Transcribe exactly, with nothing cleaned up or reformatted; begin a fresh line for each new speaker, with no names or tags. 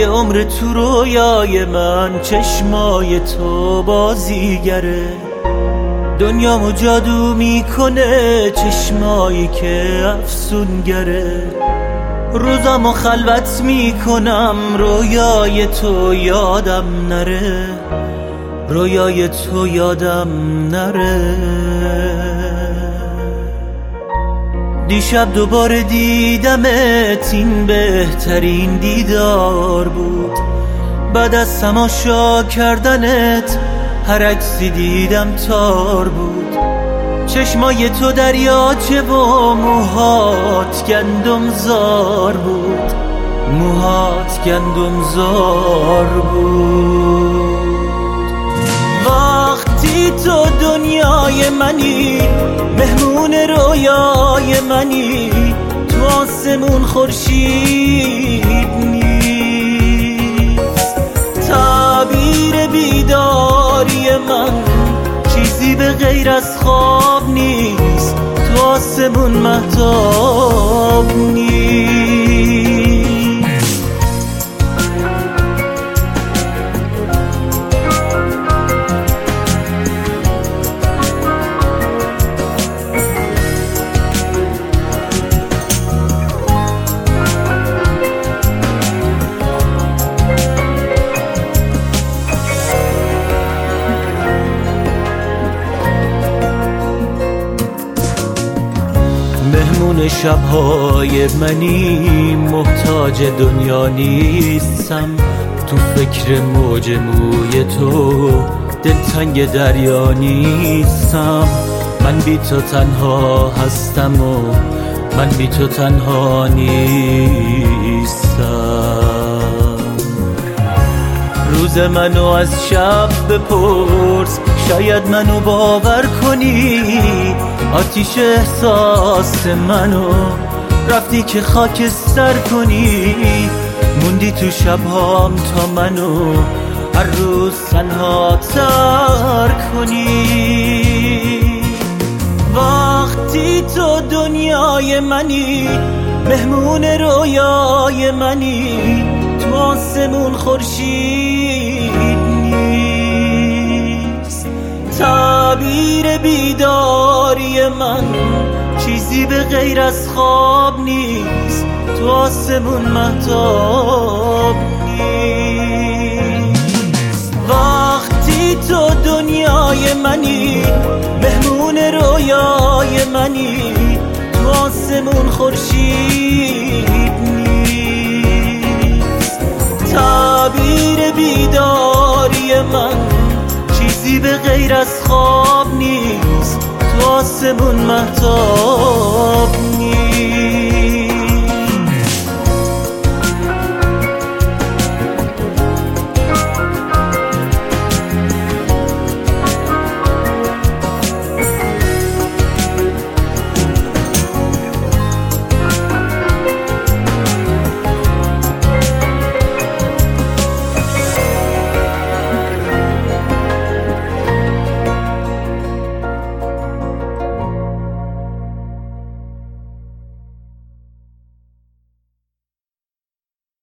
یه عمر تو رویای من چشمای تو بازیگره، دنیامو جادو میکنه چشمایی که افسونگره. روزامو خلوت میکنم رویای تو یادم نره، رویای تو یادم نره. دیشب دوباره دیدمت، این بهترین دیدار بود. بعد از تماشا کردنت هر عکسی دیدم تار بود. چشمای تو دریاچه و موهات گندم زار بود، موهات گندم زار بود. وقتی تو دنیای منی، مهمون رویای منی، تو آسمون خورشید نیست. تعبیر بیداری من چیزی به غیر از خواب نیست، تو آسمون مهتاب نیست. مهمون شبهای منی، محتاج دنیا نیستم. تو فکر موج موی تو دلتنگ دریا نیستم. من بی تو تنها هستم و من بی تو تنها نیستم. روز منو از شب بپرس، شاید منو باور کنی. آتیش احساس منو رفتی که خاکستر کنی. موندی تو شبهام تا منو هر روز تنها تر کنی. وقتی تو دنیای منی، مهمون رویای منی، تو آسمون خورشید نیست. تعبیر بیداری من چیزی به غیر از خواب نیست، تو آسمون مهتاب نیست. وقتی تو دنیای منی، مهمون رویای منی، تو آسمون خورشید نیست. تعبیر بیداری من چیزی به غیر از خواب نیست، تو آسمون مهتاب نیست.